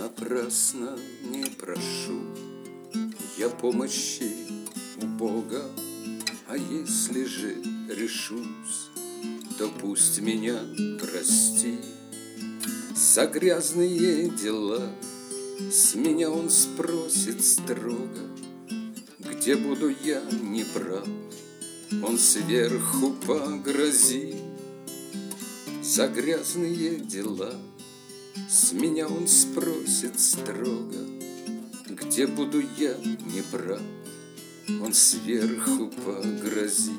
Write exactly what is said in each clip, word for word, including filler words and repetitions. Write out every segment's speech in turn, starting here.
Напрасно не прошу я помощи у Бога, а если же решусь, то пусть меня простит. За грязные дела с меня он спросит строго, где буду я неправ, он сверху погрозит. За грязные дела с меня он спросит строго, где буду я неправ, он сверху погрозит.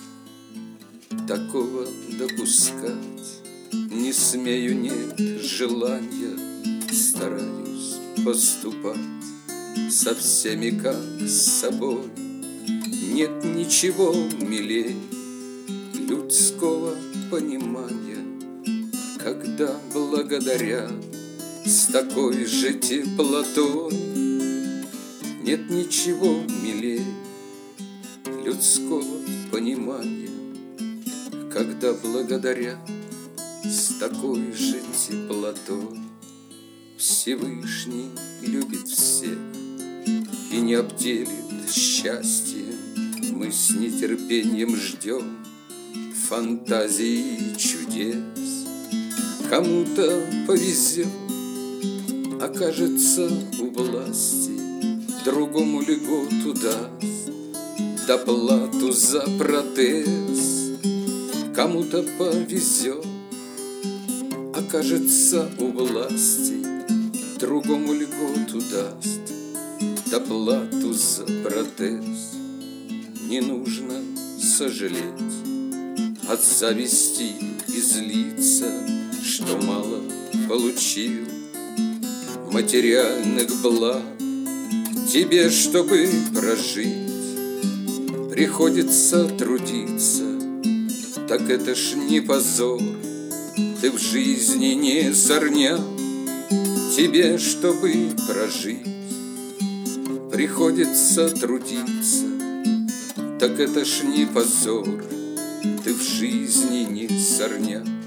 Такого допускать не смею, нет желания, стараюсь поступать со всеми как с собой. Нет ничего милей людского понимания, когда благодарят с такой же теплотой. Нет ничего милей людского понимания, когда благодарят с такой же теплотой. Всевышний любит всех и не обделит счастьем. Мы с нетерпением ждем фантазии и чудес. Кому-то повезет, окажется у власти, другому льготу даст, доплату за протез. Кому-то повезет, окажется у власти, другому льготу даст, доплату за протез. Не нужно сожалеть, от зависти и злиться, что мало получил материальных благ. Тебе, чтобы прожить, приходится трудиться, так это ж не позор, ты в жизни не сорняк. Тебе, чтобы прожить, приходится трудиться, так это ж не позор, ты в жизни не сорняк.